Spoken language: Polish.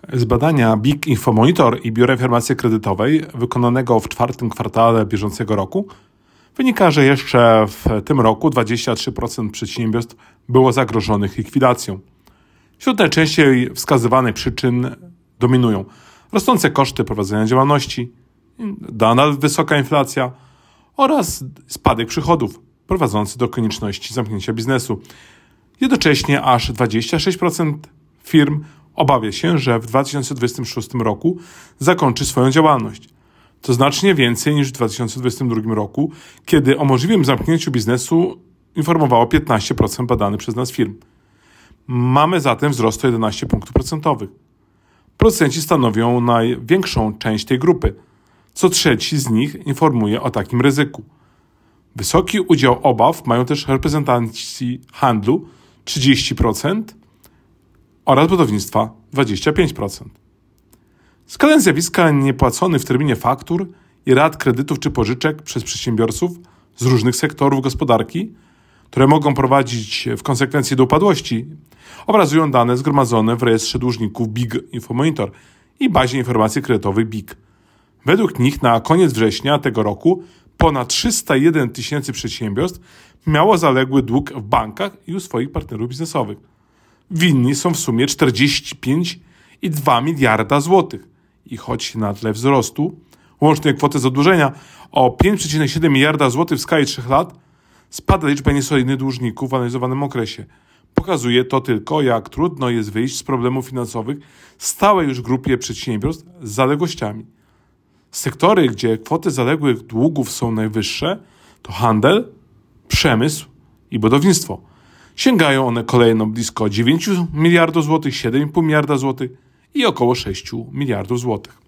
Z badania BIG Infomonitor i Biura Informacji Kredytowej wykonanego w czwartym kwartale bieżącego roku wynika, że jeszcze w tym roku 23% przedsiębiorstw było zagrożonych likwidacją. Wśród najczęściej wskazywanych przyczyn dominują rosnące koszty prowadzenia działalności, nadal wysoka inflacja oraz spadek przychodów prowadzący do konieczności zamknięcia biznesu. Jednocześnie aż 26% firm obawia się, że w 2026 roku zakończy swoją działalność. To znacznie więcej niż w 2022 roku, kiedy o możliwym zamknięciu biznesu informowało 15% badanych przez nas firm. Mamy zatem wzrost o 11 punktów procentowych. Producenci stanowią największą część tej grupy. Co trzeci z nich informuje o takim ryzyku. Wysoki udział obaw mają też reprezentanci handlu 30% oraz budownictwa 25%. Skalę zjawiska niepłaconych w terminie faktur i rat kredytów czy pożyczek przez przedsiębiorców z różnych sektorów gospodarki, które mogą prowadzić w konsekwencji do upadłości, obrazują dane zgromadzone w rejestrze dłużników BIG Infomonitor i bazie informacji kredytowej BIG. Według nich na koniec września tego roku ponad 301 tysięcy przedsiębiorstw miało zaległy dług w bankach i u swoich partnerów biznesowych. Winni są w sumie 45,2 miliarda złotych. I choć na tle wzrostu łącznej kwoty zadłużenia o 5,7 miliarda złotych w skali 3 lat spada liczba niesolidnych dłużników w analizowanym okresie. Pokazuje to tylko, jak trudno jest wyjść z problemów finansowych stałej już grupie przedsiębiorstw z zaległościami. Sektory, gdzie kwoty zaległych długów są najwyższe, to handel, przemysł i budownictwo. Sięgają one kolejno blisko 9 miliardów złotych, 7,5 miliarda złotych i około 6 miliardów złotych.